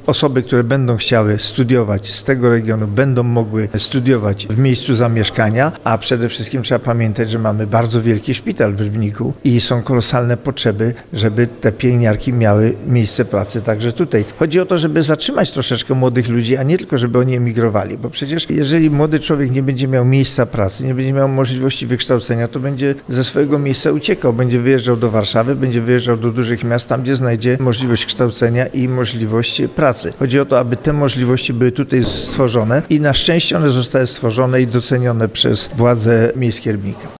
osoby, które będą chciały studiować z tego regionu, będą mogły studiować w miejscu zamieszkania, a przede wszystkim trzeba pamiętać, że mamy bardzo wielki szpital w Rybniku i są kolosalne potrzeby, żeby te pielęgniarki miały miejsce pracy także tutaj. Chodzi o to, żeby zatrzymać troszeczkę młodych ludzi, a nie tylko, żeby oni emigrowali, bo przecież jeżeli młody człowiek nie będzie miał miejsca pracy, nie będzie miał możliwości wykształcenia, to będzie ze swojego miejsca uciekał, będzie wyjeżdżał do Warszawy, będzie wyjeżdżał do dużych miast, tam gdzie znajdzie możliwość kształcenia i możliwość pracy. Chodzi o to, aby te możliwości były tutaj stworzone i na szczęście one zostały stworzone i docenione przez władze miejskie Rybnika.